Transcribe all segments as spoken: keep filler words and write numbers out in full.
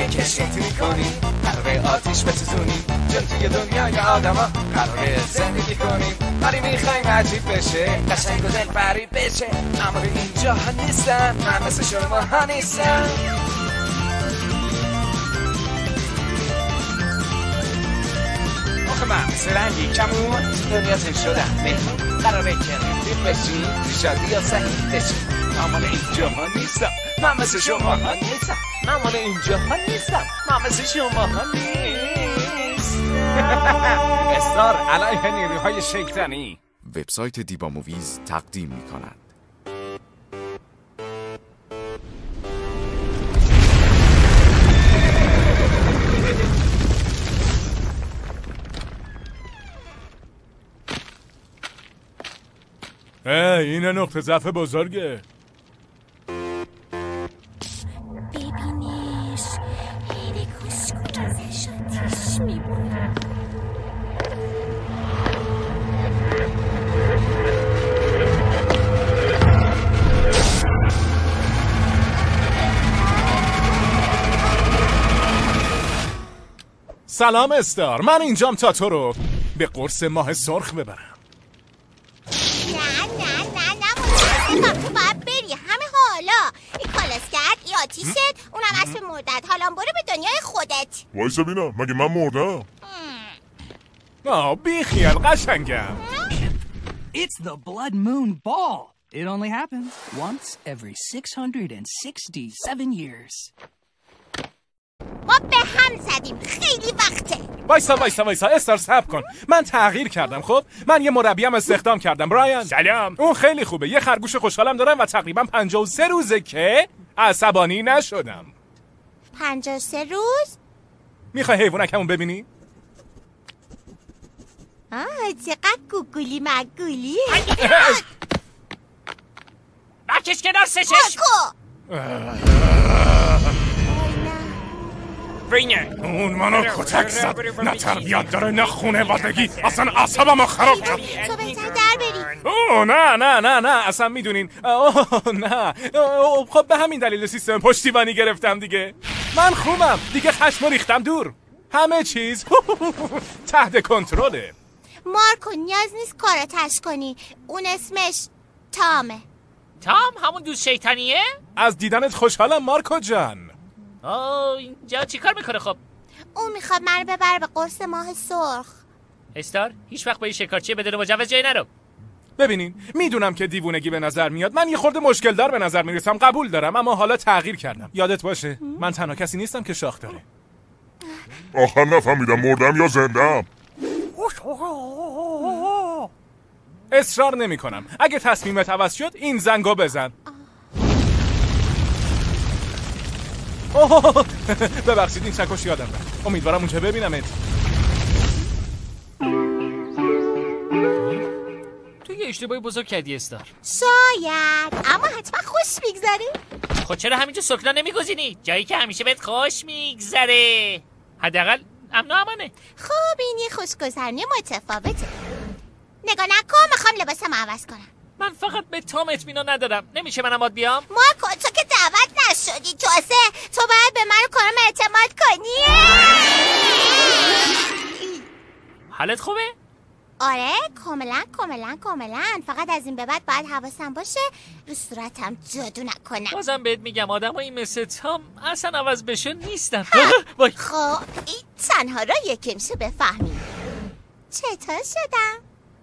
قراره کشفت میکنیم، قراره آتیش بسوزونیم، چون توی دنیای آدما قراره زندگی کنیم. ولی میخوایم عجیب بشه، قشنگ و دلبری بشه، اما اینجا ها نیستن، من مثل شما ها نیستم. آخه من مثل رنگی کمون دنیا زیر شدم مهمون، قراره که رفیق بشیم تو شادی یا صحیح بشیم. من مال اینجا ها نیستم، من مثل شما ها نیستم، من مال اینجا ها نیستم، من مثل شما ها نیستم. استار علیه نیروهای شیطانی. وبسایت دیبا موویز تقدیم می کند. این نقطه ضعف بزرگه. ببینش خیلی کشکوت ازش آتیش میبونه. سلام استار، من اینجام تا تو رو به قرص ماه سرخ ببرم. نه نه نه نه تو باید بری همه حالا. این کالاسکرد ای آتیشت، اونم اسب مردد. حالا برو به دنیای خودت. وایسا بینم، مگه من مردم؟ آه بی خیال قشنگم. It's the Blood Moon Ball. It only happens once every six hundred sixty-seven years. ما به هم زدیم، خیلی وقته. وایسا وایسا وایسا استار صبر کن، من تغییر کردم. خب من یه مربیم استخدام کردم. برایان سلام. اون خیلی خوبه، یه خرگوش خوشحالم دارم و تقریبا پنجاه و سه روزه که عصبانی نشدم. پنجاه و سه روز؟ میخوای حیوانکمون ببینی؟ آه چقدر گوگولی مگولی. بکش کنار سه چشم. بینه اون منو کتک زد، نه تربیت داره نه خونوادگی، اصلا اعصابمو خراب کرد. تو بهتر در بری. اوه نه نه نه نه اصلا میدونین. اوه نه اوه خب به همین دلیل سیستم پشتیبانی گرفتم دیگه. من خوبم دیگه، خشمو ریختم دور، همه چیز تحت کنترله. مارکو نیاز نیست کاراتش کنی، اون اسمش تامه. تام همون دوست شیطانیه؟ از دیدنت خوشحالم مارکو جان. آه اینجا چی کار میکنه خب؟ اون میخواد من ببره به قرص ماه سرخ. استار هیچ وقت با این شکارچی بدون مجوز جای نرو. ببینین میدونم که دیوونگی به نظر میاد، من یه خورده مشکل دار به نظر میرسم، قبول دارم، اما حالا تغییر کردم. یادت باشه من تنها کسی نیستم که شاخ داره. آخر نفهمیدم مردم یا زندم. اصرار نمی کنم، اگه تصمیمت عوض شد این زنگو بزن. اوه ببخشید این چکش یادم رفت، امیدوارم اونجا ببینمت. تو یه اشتباهی بزرگ کردی استار. شاید، اما حتما خوش میگذره. خب چرا همینجا سکنا نمیگزینی؟ جایی که همیشه بهت خوش میگذره، حداقل امن و امانه. خب این یه خوشگذرونی متفاوته. نگاه نکن، میخوام لباسم عوض کنم. من فقط به تام اطمینان ندارم، نمیشه منم باد بیام؟ مارکو تو که دعوت نشدی، تازه تو باید به من و کارم اعتماد کنی. حالت خوبه؟ آره کاملا کاملا کاملا، فقط از این به بعد باید حواسم باشه رو صورتم جادو نکنم. بازم بهت میگم آدمایی مثل تام اصلا عوض بشه نیستن. خب این تنها راهیه که میشه بفهمیم. چطور شدم؟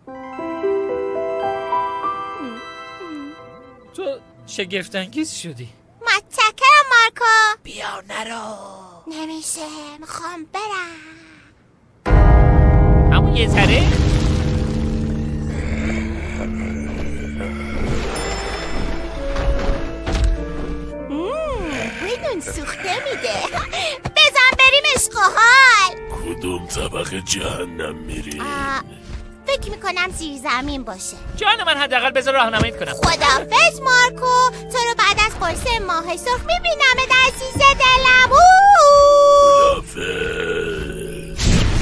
تو شگفت‌انگیز شدی. متشکرم مارکو. بیا نرو. نمیشه، میخوام برم. همون یه ذره؟ بوی نون سوخته میده. بزن بریم عشق و حال. کدوم طبقه جهنم میری؟ فکر میکنم زیر زمین باشه. جان من حداقل بذار راهنماییت کنم. خداحافظ مارکو، تو رو بعد از قرص ماه سرخ میبینم عزیز دلم. خداحافظ.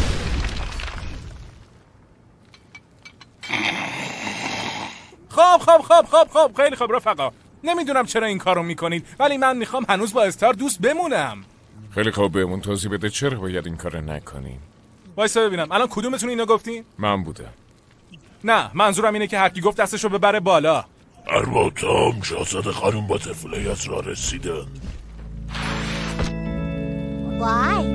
خب خب خب خب خب خیلی خب رفقا، نمیدونم چرا این کارو میکنید، ولی من میخوام هنوز با استار دوست بمونم. خیلی خوب بهمون توضیح بده چرا باید این کار نکنیم. وایسا ببینم الان کدومتون اینو گفتین؟ من بودم. نه منظورم اینه که هر کی گفت دستشو ببره بالا. البته شاهزاده خانم باترفلای از راه رسیدن. وای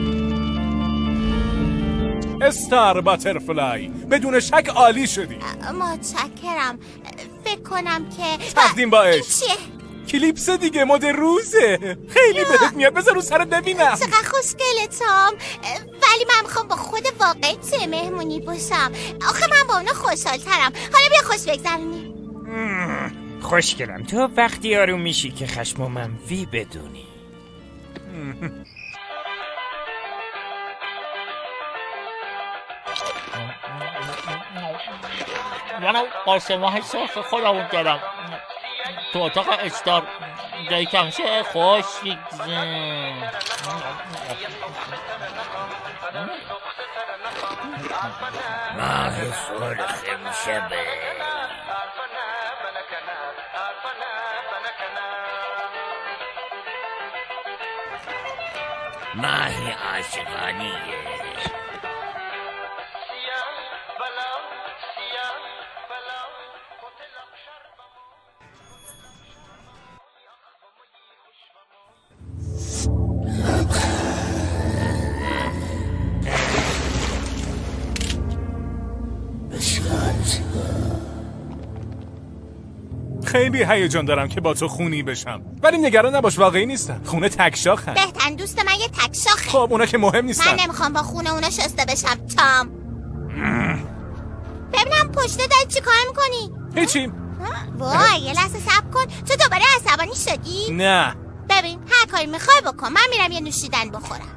استار باترفلای بدون شک عالی شدی. متشکرم. فکر کنم که تقدیم با عشق. چیه؟ کلیپس دیگه مد روزه. خیلی بهت میاد. بذار رو سرت ببینم. چقدر خوشگله تام. ولی من میخوام با خود واقعی توی مهمونی باشم. آخه من با اونا خوشحالترم. حالا بیا خوش بگذرونیم. خوشگلم تو وقتی آروم میشی که خشم و منفی بدونی. منو قاسم های صرف خودمون دارم تو اتاق استار جایی که همیشه خوش میگذن. ماه سرخ میشبه ماه عاشقانیه. خیلی هیجان دارم که با تو خونی بشم، ولی نگران نباش واقعی نیستم. خونه تکشاخن. بهترین دوست من یه تکشاخه. خب اونا که مهم نیستن. من نمیخوام با خونه اونا شسته بشم تام. ببینم پشت داری چی کار میکنی؟ هیچی. وای یه لحظه صبر کن. تو دوباره عصبانی شدی؟ نه ببین هر کاری میخوای بکن. من میرم یه نوشیدن بخورم.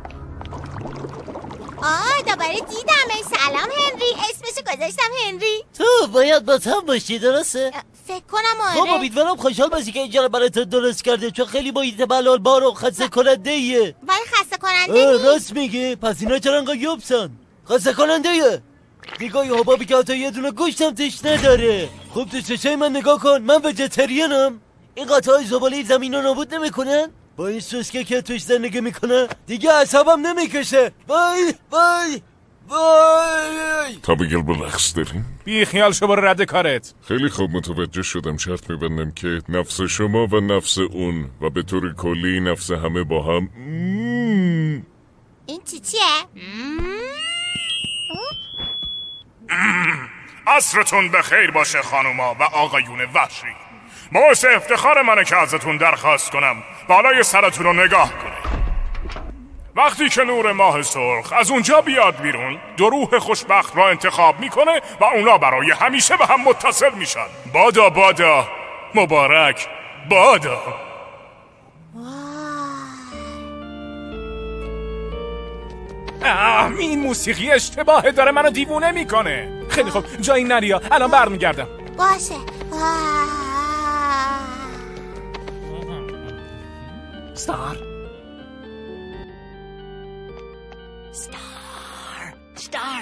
آه دوباره دیدم. سلام هنری. اسمشو گذاشتم هنری. تو باید با تام باشی درسته؟ فکر کنم آره. خب امیدوارم خوشحال باشی که اینجا رو برای تو درست کرده، چون خیلی محیط بلال بار و خسته کننده ایه. ولی خسته کننده نیست. راست میگه. پس اینا چرا انقدر یوبسن؟ خسته کننده ایه. نگاه حبابی که حتی یه دونه گوشتم توش نداره. خوب تو چشای من نگاه کن. من وجتریانم. این قطعه زباله زمین رو نابود نمیکنن؟ با این سوسکه که توش زندگی میکنه دیگه اعصابم نمیکشه. وای وای وای. تا بگل برقص داریم؟ بی خیال شو برو رد کارت. خیلی خوب متوجه شدم. شرط میبندم که نفس شما و نفس اون و به طور کلی نفس همه با هم. این چی چیه؟ عصرتون بخیر باشه خانوما و آقایون وحشی. باعث افتخار منه که ازتون درخواست کنم بالای سرتون رو نگاه کنید. وقتی که نور ماه سرخ از اونجا بیاد بیرون، دو روح خوشبخت را انتخاب میکنه و اونا برای همیشه به هم متصل میشن. بادا بادا مبارک بادا. آه این موسیقی اشتباهه، داره منو دیوونه میکنه. خیلی خوب جایی نریا، الان برمیگردم. باشه. Star. Star. Star.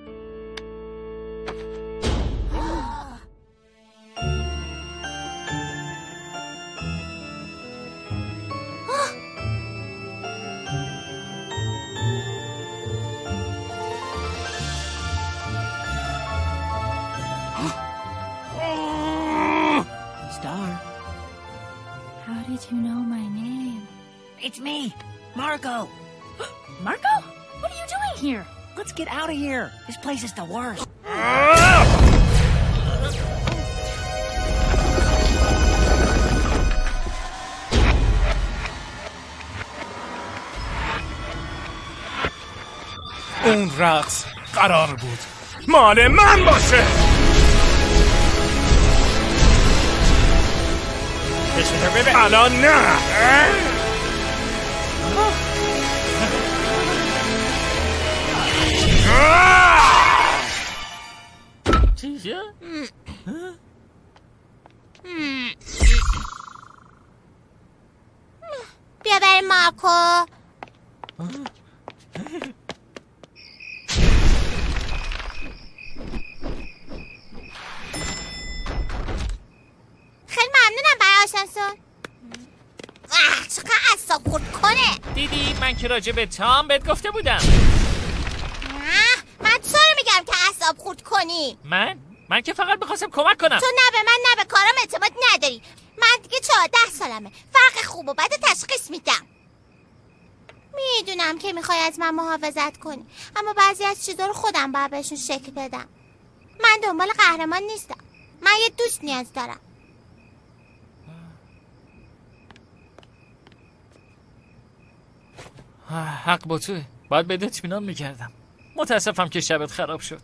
Star. How did you know my name? It's me, Marco. Marco? What are you doing here? Let's get out of here. This place is the worst. اون رقص قرار بود مال من باشه. الان نه. چیزه؟ بیا بریم مارکو. خیلی ممنونم برای آشنسون. چقدر اعصاب خورد کنه. دیدی من که راجع به تام بهت گفته بودم. من تو رو میگم که اعصاب خورد کنی. من؟ من که فقط میخواستم کمک کنم. تو نه به من نه به کارم اعتماد نداری. من دیگه چهارده سالمه. فرق خوب و بد تشخیص میدم. میدونم که میخوای از من محافظت کنی، اما بعضی از چیزا رو خودم باید بهشون شکل بدم. من دنبال قهرمان نیستم. من یه دوست نیاز دارم. حق با توه. باید بهت اطمینان میکردم. متاسفم که شبت خراب شد.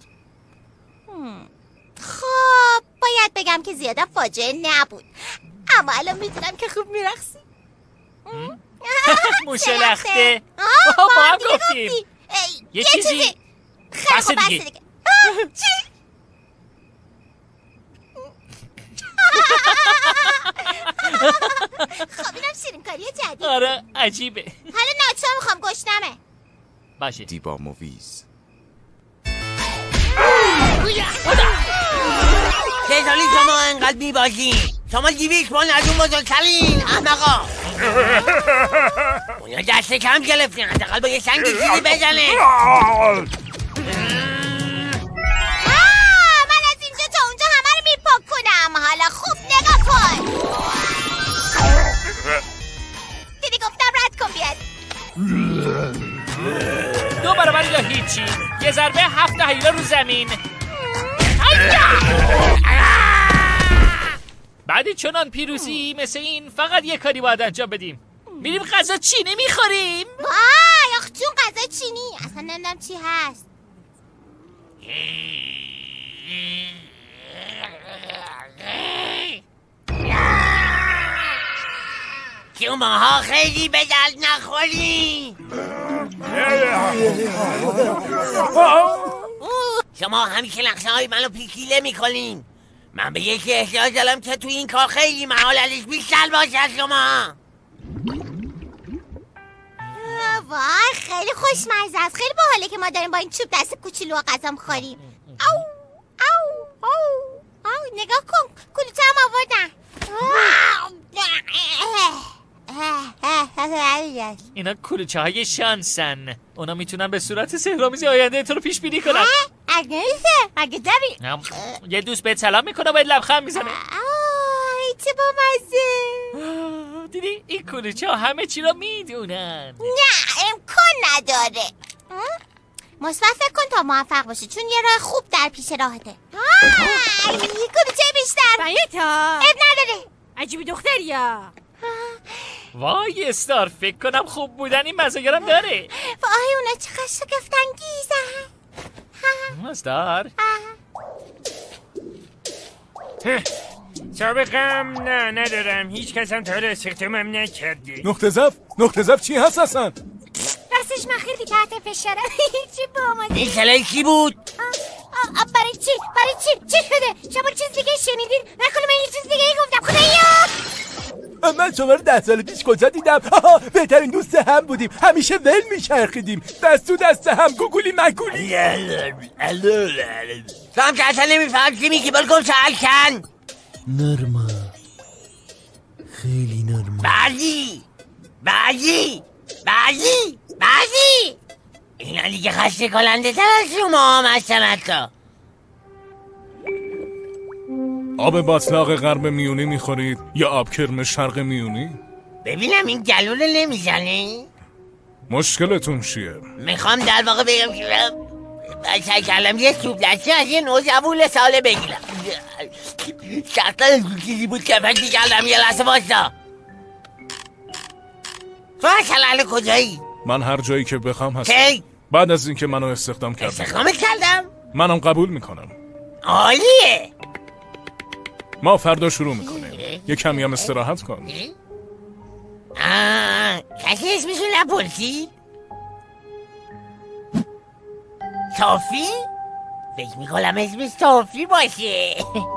خب باید بگم که زیاده فاجعه نبود، اما الان میدونم که خوب میرقصی. موشه لخته. با هم گفتیم یه چیزی. خیلی خوب بس دیگه. چی؟ خب اینم شیرینکاری جدید. آره عجیبه. حالا ناچار میخوام گشنمه. باشه. دیبا موویز. چه سالی شما انقدر میباشین؟ شما دیویش با ندون بزرگترین احمقا. اونا دست کم گرفتین، حداقل با یه سنگ چیزی بزنه. من از اینجا تا اونجا همه رو میپاک کنم. حالا خوب نگاه کن. دیدی گفتم رد کن بیاد. دو برابر یا هیچی. یه ضربه هفت هیله رو زمین. بعد چنان پیروزی مثل این فقط یه کاری باید انجام بدیم. میریم غذا چینی میخوریم. وای آخ جون غذا چینی اصلا نمیدونم چی هست. شماها خیلی به درد نخورین. شما همیشه نقشه های منو پیچیده میکنین. من به یکی احتیاج دارم که تو این کار خیلی محال ازش بیشتر باشه از شما. وای خیلی خوشمزه است. خیلی باحاله که ما داریم با این چوب دست کوچولو غذا میخوریم. او او او او نگاه کن کلوچه هم آوردن. اینا کلوچه های شانسن. اونا میتونن به صورت سحرآمیزی آینده تو رو پیش بینی کنن. اگه مگه داری؟ یه دوست بهت سلام میکنه باید لبخند میزنه. آی چه با مزه. دیدی این کلوچه ها همه چی رو میدونن. نه امکان نداره. مثبت فکر کن تا موفق باشی، چون یه راه خوب در پیش راهته. آی کلوچه بیشتر بایتا اب نداره. عجیبی دختریا. وای استار فکر کنم خوب بودن این مزاگرم داره. وای اونا چقدر شگفت‌انگیزن. استار سابقم نه ندارم. هیچ کس هم تا حالا استخدامم نکرده. نقطه ضعف نقطه ضعف چی هست اصلا؟ راستش من خیلی تحت فشارم. چی با ما این سلای کی بود؟ برای چی؟ برای چی؟ چی شده؟ شما چیز دیگه شنیدین؟ نکنه من یه چیز دیگه ای گفتم. خدایا من شما رو ده سال پیش کجا دیدم؟ آها بهترین دوست هم بودیم، همیشه ول میچرخیدیم دست تو دست هم، گوگولی مگولی. تو هم که اصلا نمیفهم چی میگی. بلکن سهل کن. نرمه خیلی نرمه. بعضی بعضی بعضی بعضی اینا دیگه خسته کننده تر از شما هم هستن. حتی آب باطلاق غرب میونی میخورید یا آب کرم شرق میونی؟ ببینم این گلوله نمیزنه؟ مشکلتون چیه؟ میخوام در واقع بگم که سعی کردم یه سوپ دستی از یه نوزبون ساله بگیرم. شخصا چیزی بود که فکر کردم. یه لحظه واستا. تو اصلا کجایی؟ من هر جایی که بخوام هستم. کی؟ بعد از اینکه منو استخدام کردم. استخدام کردم؟ منم قبول میکنم. عالیه. ما فردا شروع میکنیم. یه کمی هم استراحت کن. آه کسی اسمشو نپرسید؟ صافی؟ فکر میکنم اسمش صافی باشه.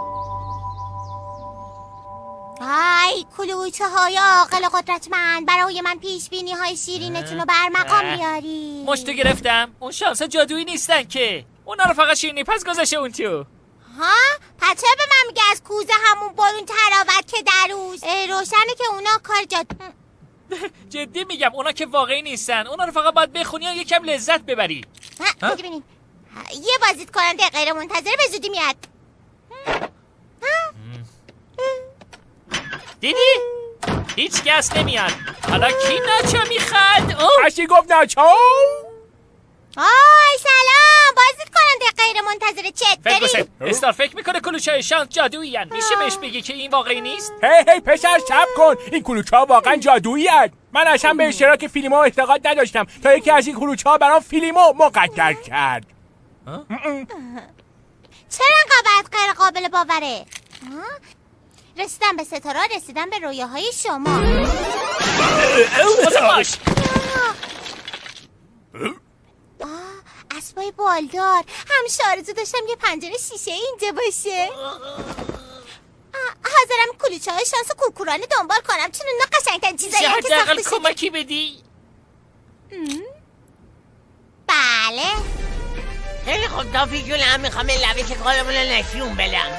ای کلوچه های عاقل قدرتمند، برای من پیش بینی های شیرینتون رو بر مقام بیاری. مشتو گرفتم. اون شانس جادویی نیستن که. اونا رو فقط شیرینی پس گذاشته اون تو. ها؟ پس چرا به من میگه از کوزه همون بارون تراوت که در روز؟ روشنه که اونا کار جاد جدی میگم اونا که واقعی نیستن. اونا رو فقط باید بخونی و یکم لذت ببری. ها ببینیم یه بازدید کننده غیر منتظره به زودی میاد. دیدی؟ هیچ کس نمیاد. حالا کی ناچو میخواد؟ کسی گفت ناچو؟ آی سلام، بازدید کننده غیر منتظره چت فکر داری؟ بسید استار فکر میکنه کلوچه شانس جادویی هن. میشه بهش بگی که این واقعی نیست؟ هی هی پسر صبر کن، این کلوچه ها واقعا جادویی هن. من اصلا به اشتراک فیلم ها اعتقاد نداشتم تا یکی از این کلوچه ها برام فیلم ها مقدر کرد. چرا انقدر غیر قابل باوره؟ رسیدن به ستاره، رسیدن به رویاهای شما. باش. اسبای بالدار. همیشه آرزو داشتم یه پنجره شیشه اینجا باشه. حاضرم کلوچه های شانس کوکورانه دنبال کنم چون اونا قشنگترین چیزایی که ساخته شده. کمکی بدی؟ بله. خیلی خوب تافی جونم، میخوام این لبه کارمون رو نشون بدم.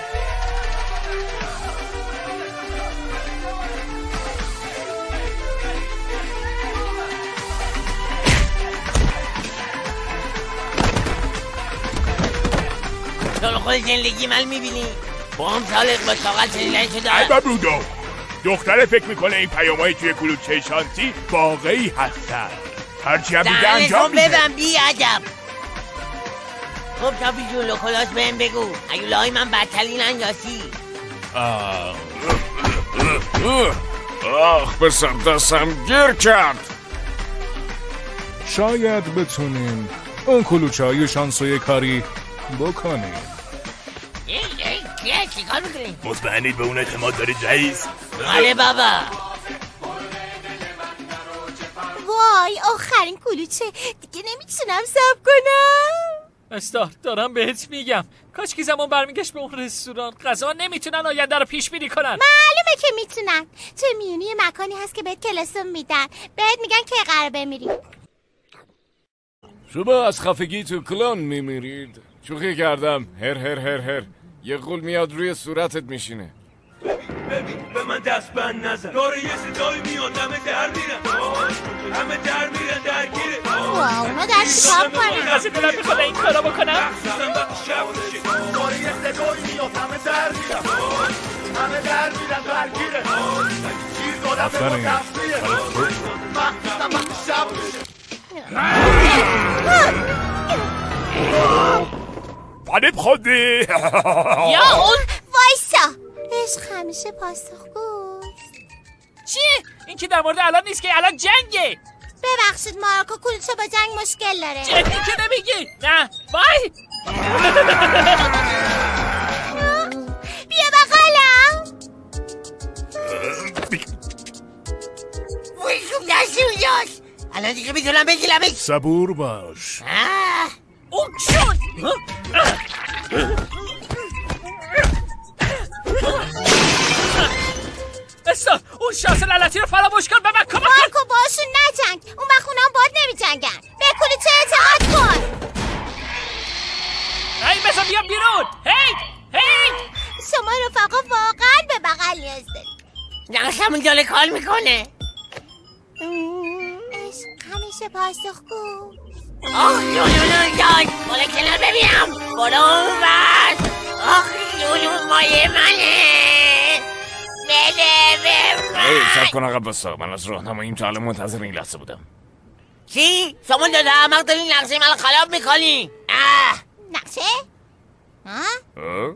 تو خود زندگی من میبینی؟ با هم سالق با طاقت زندگی دارم. البته برودو دختره فکر میکنه این پیامایی توی کلوچه شانسی واقعی هستن. هرچی هم میگه انجام میده. ببن بی ادب. خب تافی جون لوکلاس بهم بگو ایوله های من بدترینن یا چی؟ آخ پسر دستم گیر کرد. شاید بتونیم اون کلوچه های شانسوی کاری بکنیم. ای ای کیه چی کار میکنی؟ مطمئنید به اون اعتماد دارید رئیس؟ آره بابا. وای آخرین کلوچه، دیگه نمیتونم صبر کنم. استار دارم بهت میگم کاش که زمان برمیگشت به اون رستوران. غذا نمیتونن آینده رو پیش بینی کنن. معلومه که میتونن. تو میونی مکانی هست که بهت کلاسون میدن، بهت میگن که قرار بمیری. شما از خفگی تو کلان میمیرید. شوخی کردم. هر هر هر هر یه غول میاد روی صورتت میشینه. ببین به من دست بند نزن. داره یه صدایی میاد همه در میرن، همه در میرن درگیره. واو اونا در شاب کنن. از این دلم میخواد این کارا بکنم. مخصوصا وقتی شب میشه داره یه صدایی میاد همه در میرن، همه در میرن درگیره. چیز دادم به ما تفریه مخصوصا وقتی شب میشه. فانب خودی یا اون وایسا. عشق همیشه پاسخگوست. چی؟ این که در مورد الان نیست که الان جنگه. ببخشید مارکو کلوچه با جنگ مشکل داره. جدی که نمیگی؟ نه وای بیا بقالم. وی خوب دستی اونجاست. الان دیگه میتونم بگیرمش. صبور باش. اون شد. استار اون شانس لعنتی رو فراموش کن. به من کمک کن. مارکو باشون نجنگ، اون وقت اونا هم باید نمی جنگن. به کلوچه اعتماد کن. هی بذار بیام بیرون. هی هی شما رفقا واقعا به بغل نیاز دارید. نقشمون جاله کار میکنه. عشق همیشه پاسخگو. آخ لولو جان بالا کنار ببینم. برو اون بس. آخ لولو مایه منه. بده به من. ای سب کن آقا بسا. من از راهنماییم تا الان منتظر این لحظه بودم. چی؟ شما داده احمق دارین نقشه من خراب میکنی. نقشه؟ ها؟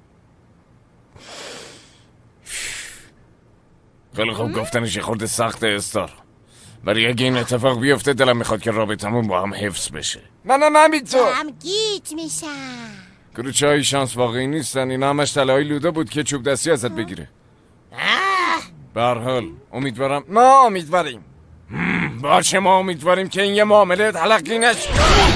خیلی خوب گفتنش یه خورده سخته استار، ولی اگه این اتفاق بیفته دلم میخواد که رابطمون با هم حفظ بشه. نه نه نه میتو هم گیج میشن. کلوچه های شانس واقعی نیستن. اینا همش تله‌های لوده بود که چوب دستی ازت بگیره. به هر حال امیدوارم ما امیدواریم باشه ما امیدواریم که این یه معامله تلقی نشه.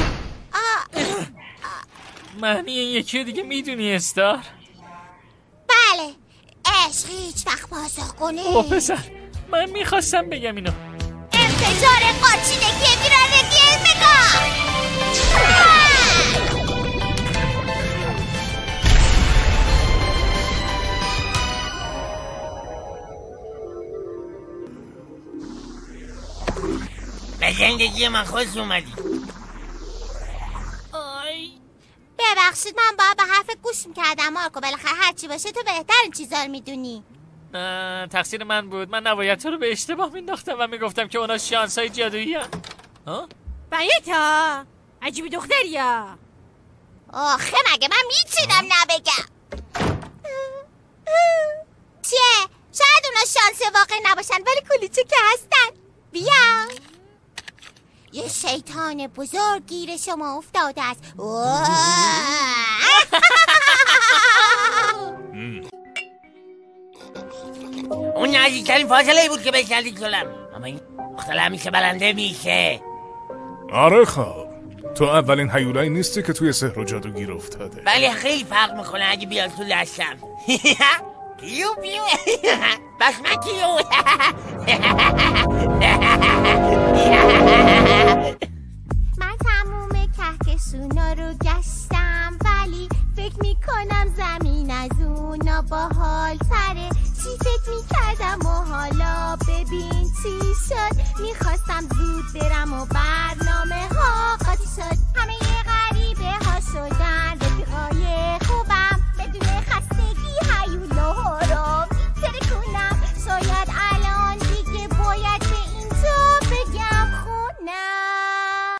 معنی این یکی دیگه میدونی استار؟ بله عشق هیچ وقت پاسخگو نیست. او پسر من میخواستم بگم اینو. انفجار قاچینگی میرانگی مگا. به زندگی من خوش اومدی. ببخشید من باید به حرف گوش میکردم مارکو، بالاخره هرچی باشه تو بهترین چیزا رو میدونی. نه تقصیر من بود، من نباید تو رو به اشتباه مینداختم و میگفتم که اونا شانسای جادویی هن. ها؟ بیتا عجیبی دختری ها. آخه مگه من میتونم نبگم؟ چیه؟ شاید اونا شانس واقعی نباشن ولی کلوچه که هستن. بیا یه شیطان بزرگ گیر شما افتاده است. اون نزدیکترین فاصله ای بود که بهش نزدیک شدم، اما این دختر همیشه بلنده میشه. آره خب تو اولین هیولایی نیستی که توی سحر و جادو گیر افتاده. ولی خیلی فرق میکنه اگه بیاد تو دستم. پیو پیو بس من کیو. من تموم کهکشونا رو گشتم ولی فکر میکنم زمین از اونا باحال تره. چی فکر میکردم